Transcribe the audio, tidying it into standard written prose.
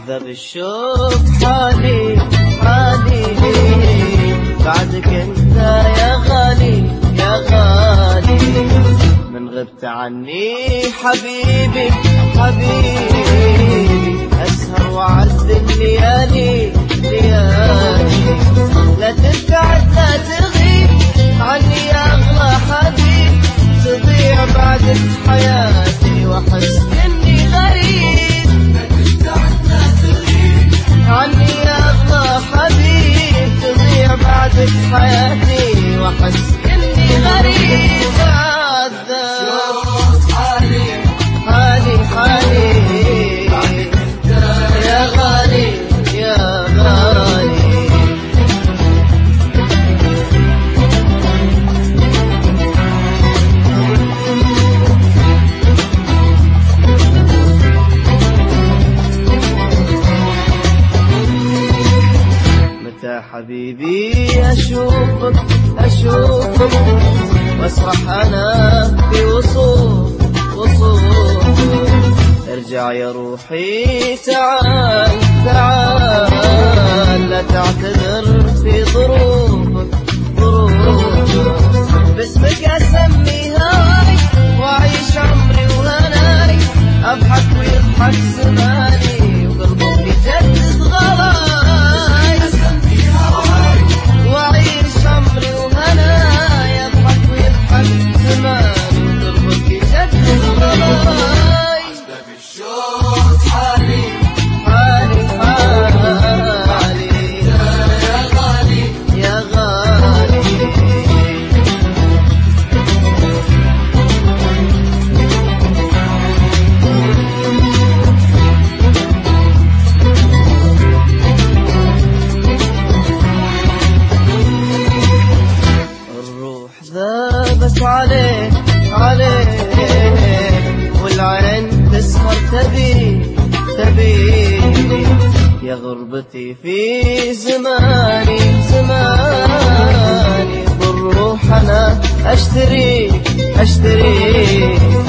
عذب الشوق حالي بعدك انت يا غالي يا غالي. من غبت عني حبيبي أسهر وعد الليالي لا تبتعد لا تغيب عني يا أغلى حبيب. تضيع بعدك حياتي وأحس إني غريب. لا تبتعد لا تغيب عني يا أغلى حبيب. تضيع بعدك حياتي وأحس إني غريب. حالي يا غالي يا غالي. متى حبيبي أشوفك واسرح أنا في وصول ارجع يا روحي تعال لا تعتذر في ظروفك باسمك أسمي هواي وأعيش عمري وهناي. أضحك ويضحك زماني وقلبك يجدد غلاي. أسمي هواي وأعيش عمري وهناي. أضحك ويضحك زماني وقلبك يجدد غلاي. ذابت عليك والعين تسهر تبي يا غربتي في زماني بالروح أنا أشتري